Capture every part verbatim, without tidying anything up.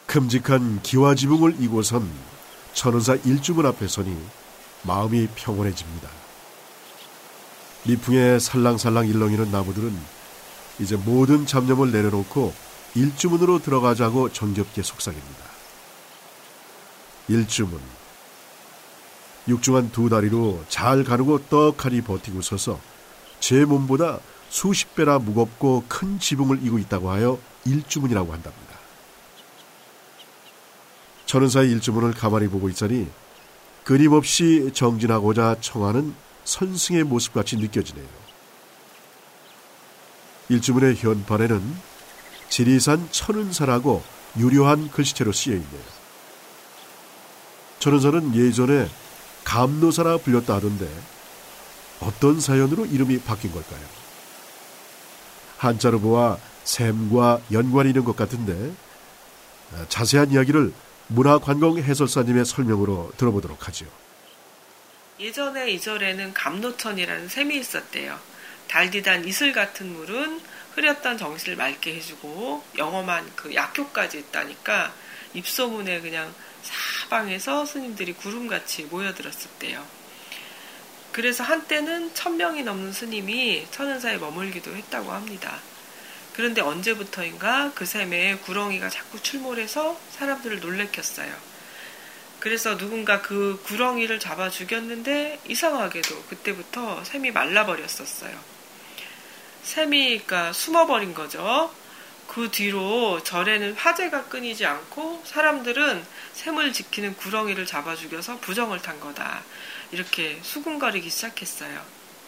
큼직한 기와지붕을 이고선 천은사 일주문 앞에 서니 마음이 평온해집니다. 미풍에 살랑살랑 일렁이는 나무들은 이제 모든 잡념을 내려놓고 일주문으로 들어가자고 정겹게 속삭입니다. 일주문. 육중한 두 다리로 잘 가누고 떡하니 버티고 서서 제 몸보다 수십 배나 무겁고 큰 지붕을 이고 있다고 하여 일주문이라고 한답니다. 천은사의 일주문을 가만히 보고 있자니 끊임없이 정진하고자 청하는 선승의 모습같이 느껴지네요. 일주문의 현판에는 지리산 천은사라고 유려한 글씨체로 쓰여있네요. 천은사는 예전에 감노사라 불렸다 하던데 어떤 사연으로 이름이 바뀐 걸까요? 한자로 보아 샘과 연관이 있는 것 같은데 자세한 이야기를 문화관광 해설사님의 설명으로 들어보도록 하죠. 예전에 이 절에는 감노천이라는 샘이 있었대요. 달디단 이슬 같은 물은 흐렸던 정신을 맑게 해주고 영험한 그 약효까지 있다니까 입소문에 그냥 사방에서 스님들이 구름같이 모여들었었대요. 그래서 한때는 천 명이 넘는 스님이 천은사에 머물기도 했다고 합니다. 그런데 언제부터인가 그 샘에 구렁이가 자꾸 출몰해서 사람들을 놀래켰어요. 그래서 누군가 그 구렁이를 잡아 죽였는데 이상하게도 그때부터 샘이 말라버렸었어요. 샘이 그러니까 숨어버린 거죠. 그 뒤로 절에는 화제가 끊이지 않고 사람들은 샘을 지키는 구렁이를 잡아 죽여서 부정을 탄 거다. 이렇게 수군거리기 시작했어요.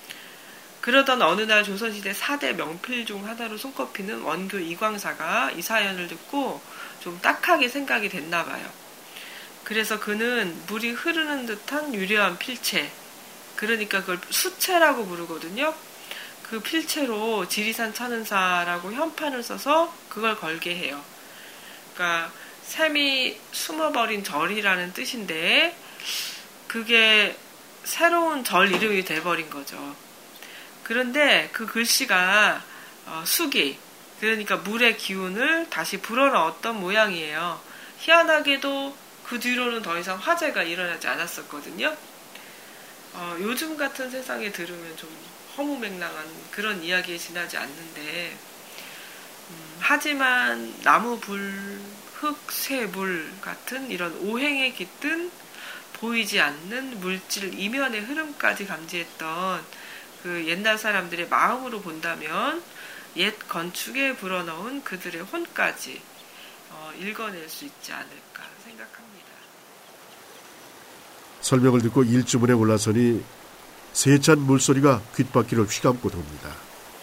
그러던 어느 날 조선시대 사 대 명필 중 하나로 손꼽히는 원교 이광사가 이 사연을 듣고 좀 딱하게 생각이 됐나 봐요. 그래서 그는 물이 흐르는 듯한 유려한 필체, 그러니까 그걸 수체라고 부르거든요. 그 필체로 지리산 천은사라고 현판을 써서 그걸 걸게 해요. 그러니까 샘이 숨어버린 절이라는 뜻인데 그게 새로운 절 이름이 돼버린 거죠. 그런데 그 글씨가 어, 수기, 그러니까 물의 기운을 다시 불어넣었던 모양이에요. 희한하게도 그 뒤로는 더 이상 화재가 일어나지 않았었거든요. 어, 요즘 같은 세상에 들으면 좀 허무맹랑한 그런 이야기에 지나지 않는데 음, 하지만 나무, 불, 흙, 새, 물 같은 이런 오행에 깃든 보이지 않는 물질 이면의 흐름까지 감지했던 그 옛날 사람들의 마음으로 본다면 옛 건축에 불어넣은 그들의 혼까지 어, 읽어낼 수 있지 않을까 생각합니다. 설명을 듣고 일주문에 올라서니 세찬 물소리가 귓바퀴를 휘감고 돕니다.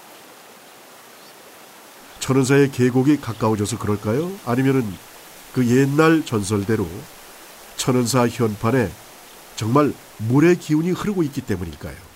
천은사의 계곡이 가까워져서 그럴까요? 아니면은 그 옛날 전설대로 천은사 현판에 정말 물의 기운이 흐르고 있기 때문일까요?